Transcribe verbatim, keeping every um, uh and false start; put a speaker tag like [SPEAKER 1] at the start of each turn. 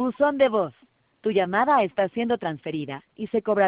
[SPEAKER 1] Buzón de voz. Tu llamada está siendo transferida y se cobrará